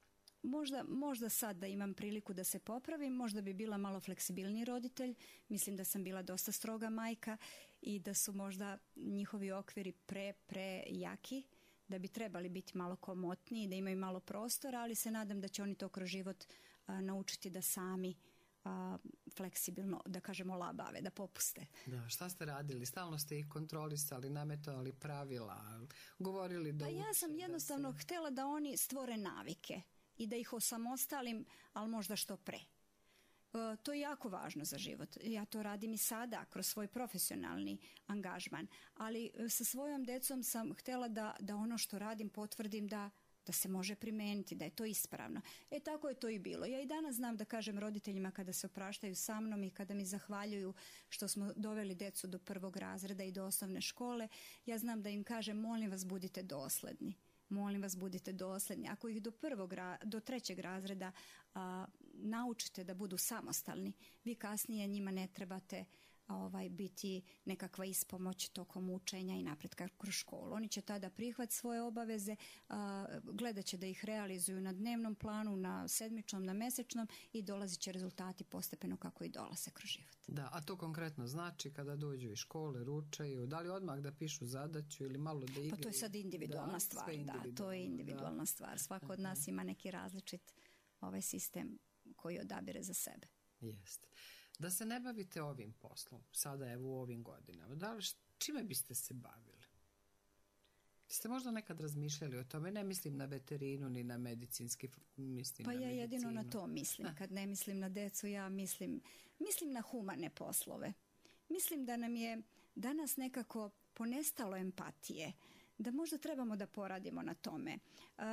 Možda, možda sad da imam priliku da se popravim, možda bi bila malo fleksibilniji roditelj. Mislim da sam bila dosta stroga majka i da su možda njihovi okviri pre, pre jaki, da bi trebali biti malo komotniji, da imaju malo prostora, ali se nadam da će oni to kroz život a, naučiti da sami a, fleksibilno, da kažemo, labave, da popuste. Da, šta ste radili? Stalno ste ih kontrolisali, nametali pravila, govorili da Pa uče, ja sam jednostavno da se... htjela da oni stvore navike i da ih osamostalim, ali možda što pre. E, to je jako važno za život. Ja to radim i sada kroz svoj profesionalni angažman, ali sa svojom decom sam htjela da, da ono što radim potvrdim da da se može primeniti, da je to ispravno. E tako je to i bilo. Ja i danas znam da kažem roditeljima kada se opraštaju sa mnom i kada mi zahvaljuju što smo doveli decu do prvog razreda i do osnovne škole, ja znam da im kažem molim vas budite dosledni. Molim vas budite dosledni. Ako ih do prvog, do trećeg razreda a, naučite da budu samostalni, vi kasnije njima ne trebate ovaj, biti nekakva ispomoć tokom učenja i napretka kroz školu. Oni će tada prihvatiti svoje obaveze, a, gledat će da ih realizuju na dnevnom planu, na sedmičnom, na mesečnom i dolazit će rezultati postepeno kako i dolaze kroz život. Da, a to konkretno znači kada dođu iz škole, ručaju, da li odmah da pišu zadaću ili malo da igraju? Pa to je sad individualna da, stvar, individualno, da, to je individualna da. stvar. Svako od nas ima neki različit ovaj sistem koji odabire za sebe. Jeste. Da se ne bavite ovim poslom, sada evo u ovim godinama, da li, čime biste se bavili? Ste možda nekad razmišljali o tome? Ne mislim na veterinu ni na medicinski, mislim pa na ja medicinu. jedino na to mislim. Kad ne mislim na decu, ja mislim, mislim na humane poslove. Mislim da nam je danas nekako ponestalo empatije, da možda trebamo da poradimo na tome. Uh,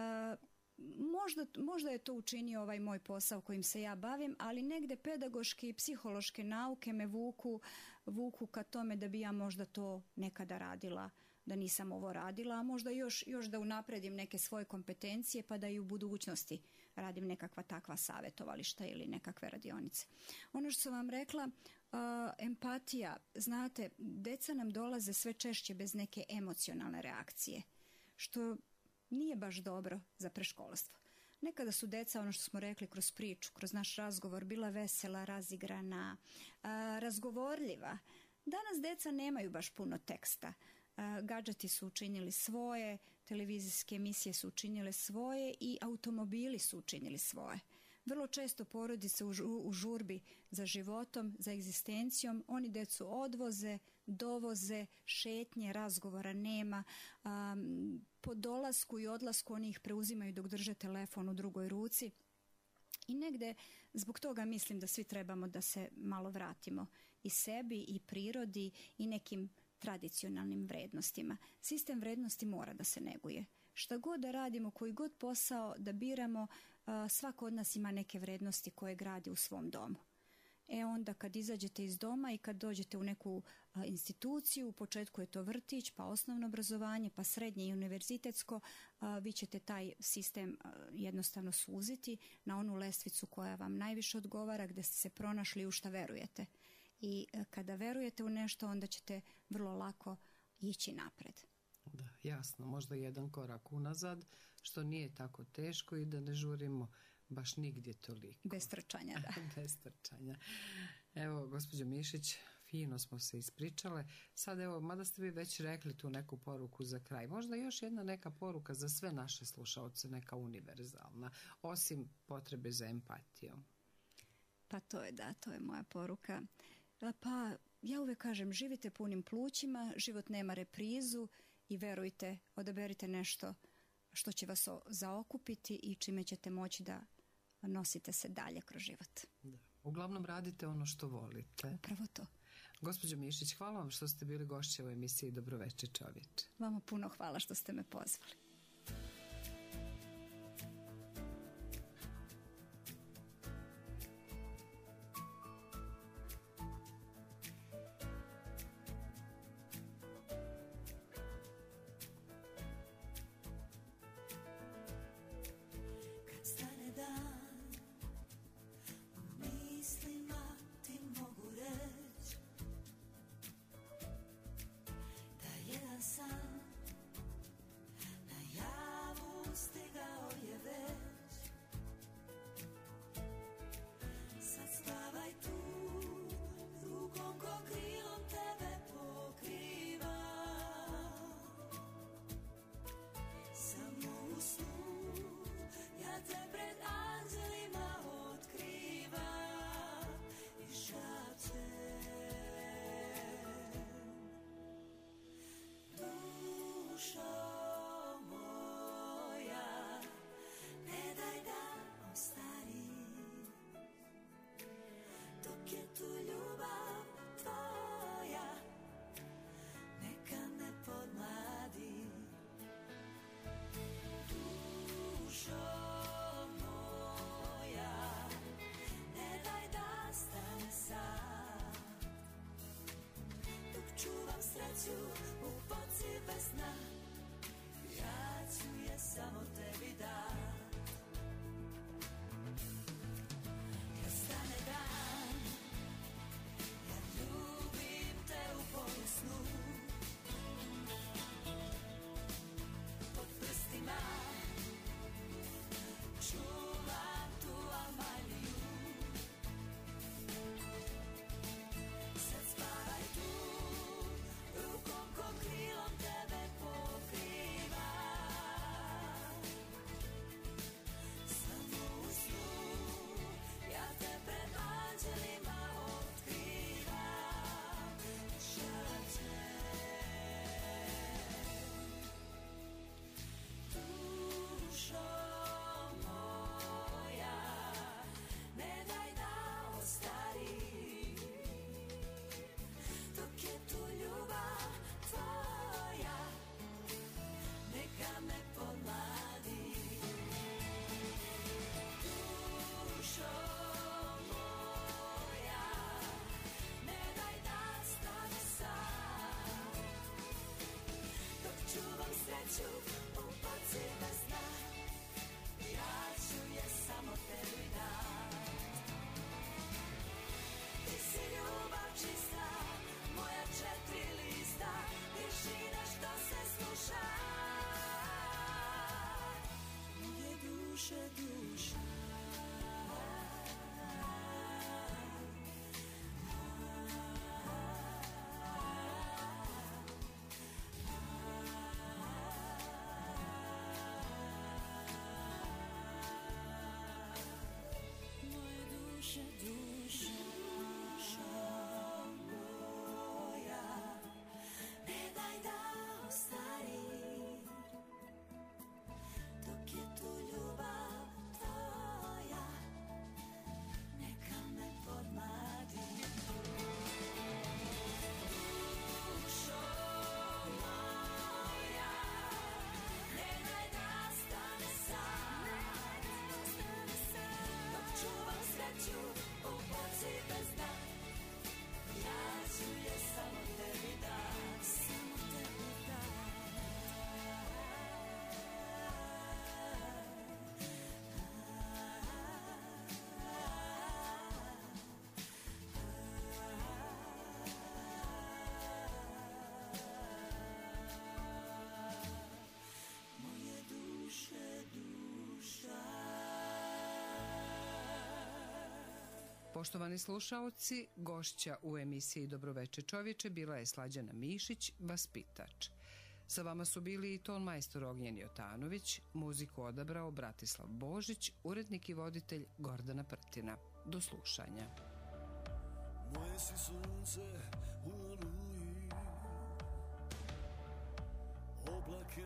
Možda, možda je to učinio ovaj moj posao kojim se ja bavim, ali negde pedagoške i psihološke nauke me vuku, vuku ka tome da bi ja možda to nekada radila, da nisam ovo radila, a možda još, još da unapredim neke svoje kompetencije pa da i u budućnosti radim nekakva takva savjetovališta ili nekakve radionice. Ono što sam vam rekla, uh, empatija, znate, deca nam dolaze sve češće bez neke emocionalne reakcije, što nije baš dobro za preškolstvo. Nekada su deca, ono što smo rekli kroz priču, kroz naš razgovor, bila vesela, razigrana, a, razgovorljiva. Danas deca nemaju baš puno teksta. A, gadžeti su učinili svoje, televizijske emisije su učinile svoje i automobili su učinili svoje. Vrlo često porodice u žurbi za životom, za egzistencijom, oni decu odvoze, dovoze, šetnje, razgovora nema. Um, po dolasku i odlasku oni ih preuzimaju dok drže telefon u drugoj ruci. I negde zbog toga mislim da svi trebamo da se malo vratimo i sebi i prirodi i nekim tradicionalnim vrednostima. Sistem vrednosti mora da se neguje. Šta god da radimo, koji god posao da biramo, svako od nas ima neke vrednosti koje gradi u svom domu. E onda kad izađete iz doma i kad dođete u neku a, instituciju, u početku je to vrtić, pa osnovno obrazovanje, pa srednje i univerzitetsko, a, vi ćete taj sistem a, jednostavno suziti na onu lestvicu koja vam najviše odgovara, gde ste se pronašli u šta verujete. I a, kada verujete u nešto, onda ćete vrlo lako ići napred. Da, jasno, možda jedan korak unazad, što nije tako teško i da ne žurimo baš nigdje toliko. Bez trčanja, da. Bez trčanja. Evo, gospođo Mišić, fino smo se ispričale. Sad evo, mada ste vi već rekli tu neku poruku za kraj. Možda još jedna neka poruka za sve naše slušaoce, neka univerzalna, osim potrebe za empatijom. Pa to je, da, to je moja poruka. Pa, ja uvek kažem, živite punim plućima, život nema reprizu i verujte, odaberite nešto što će vas zaokupiti i čime ćete moći da nosite se dalje kroz život. Da. Uglavnom radite ono što volite. Upravo to. Gospođo Mišić, hvala vam što ste bili gošća u emisiji Dobroveče čovječe. Vama puno hvala što ste me pozvali. Na Poštovani slušaoci, gošća u emisiji Dobroveče čovječe bila je Slađana Mišić, vaspitač. Sa vama su bili i ton majstor Ognjen Jotanović, muziku odabrao Bratislav Božić, urednik i voditelj Gordana Prtina. Do slušanja. Moje si sunce u oluji, oblake